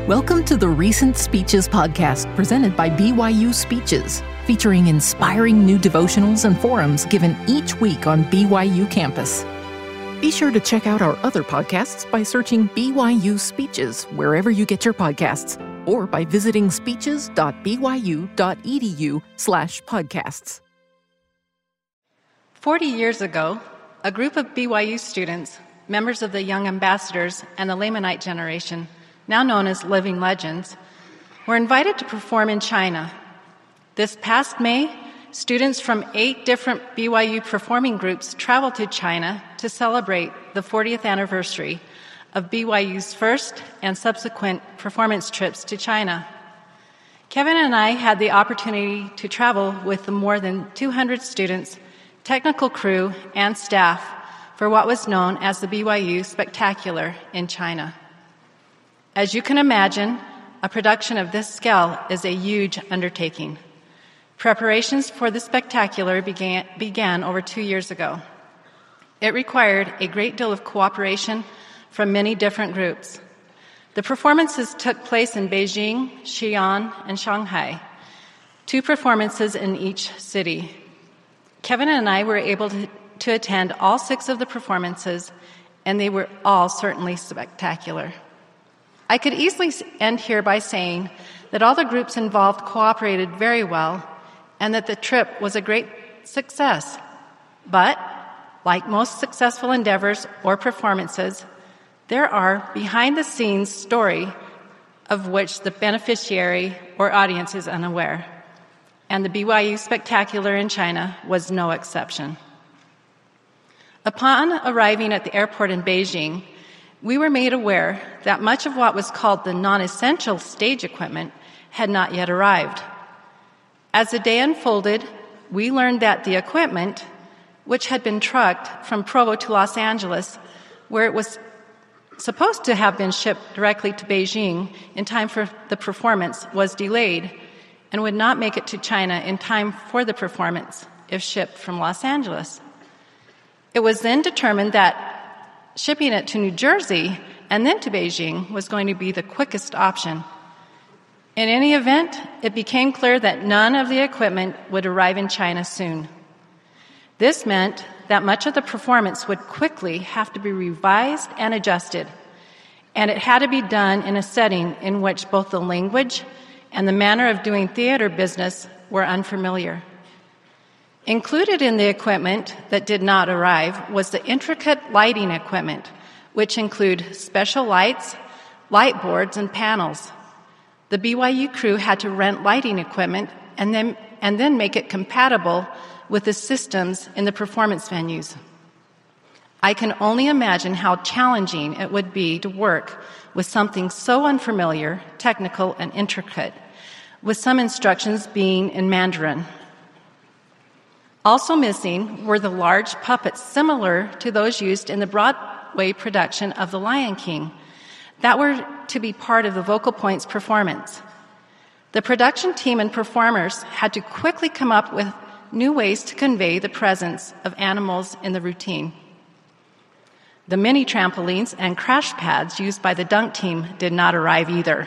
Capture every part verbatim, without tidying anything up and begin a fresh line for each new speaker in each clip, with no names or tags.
Welcome to the Recent Speeches podcast presented by B Y U Speeches, featuring inspiring new devotionals and forums given each week on B Y U campus. Be sure to check out our other podcasts by searching B Y U Speeches wherever you get your podcasts, or by visiting speeches.byu.edu slash podcasts.
Forty years ago, a group of B Y U students, members of the Young Ambassadors and the Lamanite generation, now known as Living Legends, were invited to perform in China. This past May, students from eight different B Y U performing groups traveled to China to celebrate the fortieth anniversary of B Y U's first and subsequent performance trips to China. Kevin and I had the opportunity to travel with the more than two hundred students, technical crew, and staff for what was known as the B Y U Spectacular in China. As you can imagine, a production of this scale is a huge undertaking. Preparations for the Spectacular began, began over two years ago. It required a great deal of cooperation from many different groups. The performances took place in Beijing, Xi'an, and Shanghai, two performances in each city. Kevin and I were able to, to attend all six of the performances, and they were all certainly spectacular. I could easily end here by saying that all the groups involved cooperated very well and that the trip was a great success. But, like most successful endeavors or performances, there are behind-the-scenes stories of which the beneficiary or audience is unaware. And the B Y U Spectacular in China was no exception. Upon arriving at the airport in Beijing, we were made aware that much of what was called the non-essential stage equipment had not yet arrived. As the day unfolded, we learned that the equipment, which had been trucked from Provo to Los Angeles, where it was supposed to have been shipped directly to Beijing in time for the performance, was delayed and would not make it to China in time for the performance if shipped from Los Angeles. It was then determined that shipping it to New Jersey and then to Beijing was going to be the quickest option. In any event, it became clear that none of the equipment would arrive in China soon. This meant that much of the performance would quickly have to be revised and adjusted, and it had to be done in a setting in which both the language and the manner of doing theater business were unfamiliar. Included in the equipment that did not arrive was the intricate lighting equipment, which include special lights, light boards, and panels. The B Y U crew had to rent lighting equipment and then, and then make it compatible with the systems in the performance venues. I can only imagine how challenging it would be to work with something so unfamiliar, technical, and intricate, with some instructions being in Mandarin. Also missing were the large puppets similar to those used in the Broadway production of The Lion King that were to be part of the Vocal Points performance. The production team and performers had to quickly come up with new ways to convey the presence of animals in the routine. The mini trampolines and crash pads used by the dunk team did not arrive either.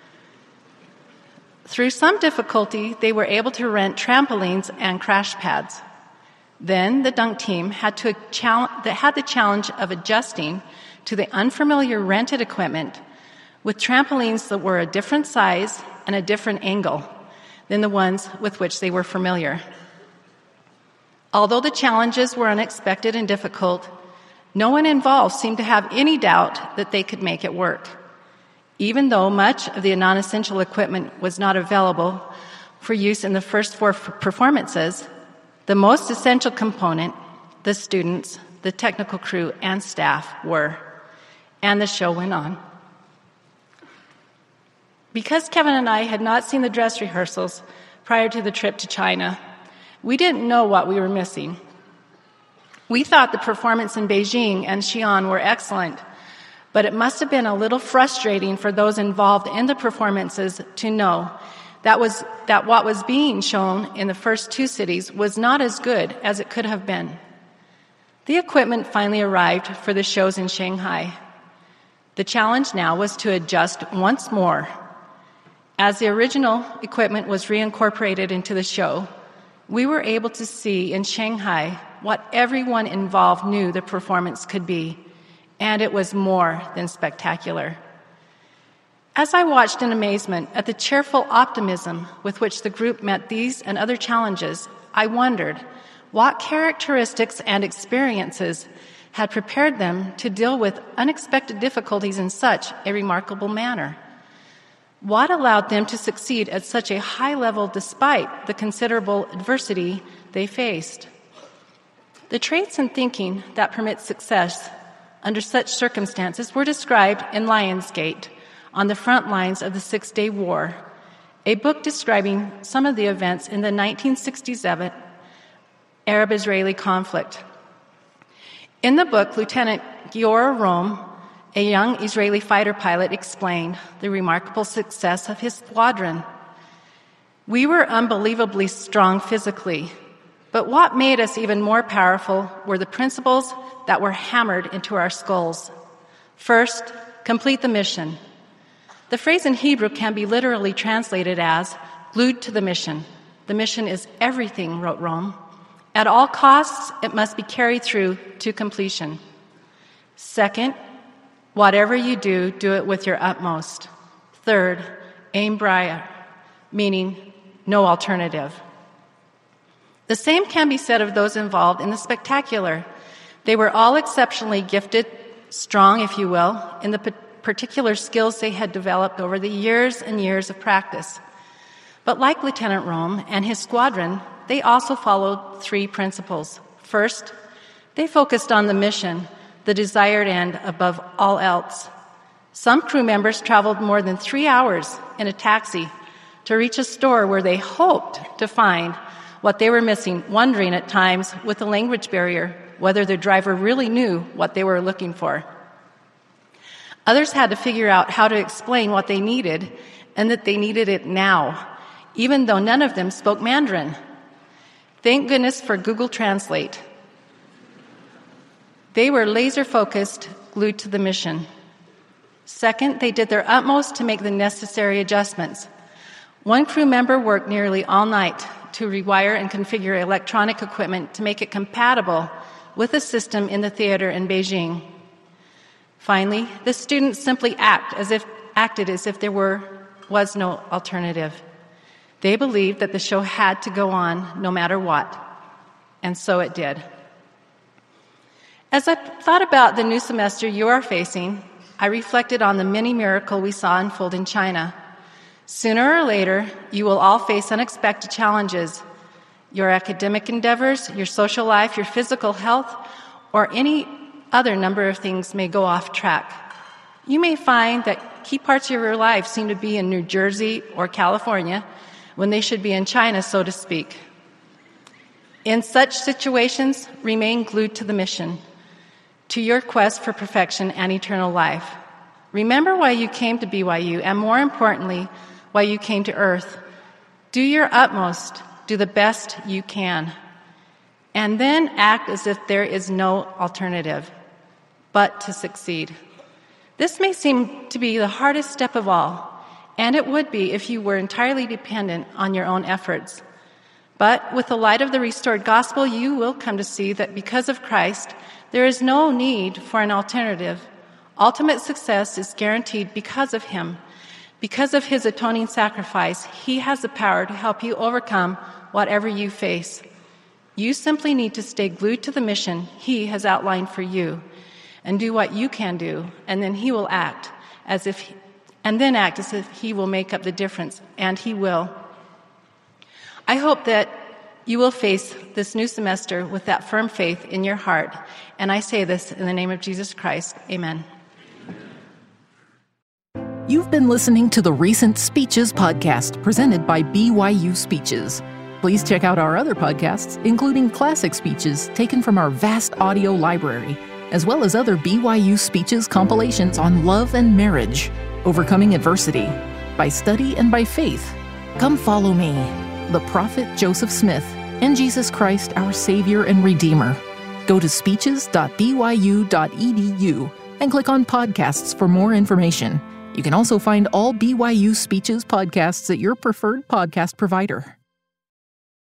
Through some difficulty, they were able to rent trampolines and crash pads. Then the dunk team had, to challenge, had the challenge of adjusting to the unfamiliar rented equipment with trampolines that were a different size and a different angle than the ones with which they were familiar. Although the challenges were unexpected and difficult, no one involved seemed to have any doubt that they could make it work. Even though much of the non-essential equipment was not available for use in the first four performances, the most essential component, the students, the technical crew, and staff were. And the show went on. Because Kevin and I had not seen the dress rehearsals prior to the trip to China, we didn't know what we were missing. We thought the performance in Beijing and Xi'an were excellent, but it must have been a little frustrating for those involved in the performances to know that was that what was being shown in the first two cities was not as good as it could have been. The equipment finally arrived for the shows in Shanghai. The challenge now was to adjust once more. As the original equipment was reincorporated into the show, we were able to see in Shanghai what everyone involved knew the performance could be, and it was more than spectacular. As I watched in amazement at the cheerful optimism with which the group met these and other challenges, I wondered what characteristics and experiences had prepared them to deal with unexpected difficulties in such a remarkable manner. What allowed them to succeed at such a high level despite the considerable adversity they faced? The traits and thinking that permit success under such circumstances were described in Lionsgate, on the front lines of the Six-Day War, a book describing some of the events in the nineteen sixty-seven Arab-Israeli conflict. In the book, Lieutenant Giora Rom, a young Israeli fighter pilot, explained the remarkable success of his squadron. We were unbelievably strong physically, but what made us even more powerful were the principles that were hammered into our skulls. First, complete the mission. The phrase in Hebrew can be literally translated as glued to the mission. The mission is everything, wrote Rome. At all costs, it must be carried through to completion. Second, whatever you do, do it with your utmost. Third, aim bright, meaning no alternative. The same can be said of those involved in the spectacular. They were all exceptionally gifted, strong, if you will, in the particular skills they had developed over the years and years of practice. But like Lieutenant Rome and his squadron, they also followed three principles. First, they focused on the mission, the desired end above all else. Some crew members traveled more than three hours in a taxi to reach a store where they hoped to find what they were missing, wondering at times with the language barrier whether the driver really knew what they were looking for. Others had to figure out how to explain what they needed and that they needed it now, even though none of them spoke Mandarin. Thank goodness for Google Translate. They were laser-focused, glued to the mission. Second, they did their utmost to make the necessary adjustments. One crew member worked nearly all night to rewire and configure electronic equipment to make it compatible with the system in the theater in Beijing. Finally, the students simply act as if, acted as if there were, was no alternative. They believed that the show had to go on no matter what, and so it did. As I thought about the new semester you are facing, I reflected on the mini miracle we saw unfold in China. Sooner or later, you will all face unexpected challenges. Your academic endeavors, your social life, your physical health, or any other number of things may go off track. You may find that key parts of your life seem to be in New Jersey or California when they should be in China, so to speak. In such situations, remain glued to the mission, to your quest for perfection and eternal life. Remember why you came to B Y U, and more importantly, why you came to Earth. Do your utmost, do the best you can, and then act as if there is no alternative but to succeed. This may seem to be the hardest step of all, and it would be if you were entirely dependent on your own efforts. But with the light of the restored gospel, you will come to see that because of Christ, there is no need for an alternative. Ultimate success is guaranteed because of Him. Because of His atoning sacrifice, He has the power to help you overcome whatever you face. You simply need to stay glued to the mission He has outlined for you and do what you can do, and then He will act as if he, and then act as if He will make up the difference, and He will. I hope that you will face this new semester with that firm faith in your heart, and I say this in the name of Jesus Christ. Amen.
You've been listening to the Recent Speeches podcast presented by B Y U Speeches. Please check out our other podcasts, including classic speeches taken from our vast audio library, as well as other B Y U Speeches compilations on love and marriage, overcoming adversity, by study and by faith. Come follow me, the prophet Joseph Smith, and Jesus Christ, our Savior and Redeemer. Go to speeches dot b y u dot e d u and click on Podcasts for more information. You can also find all B Y U Speeches podcasts at your preferred podcast provider.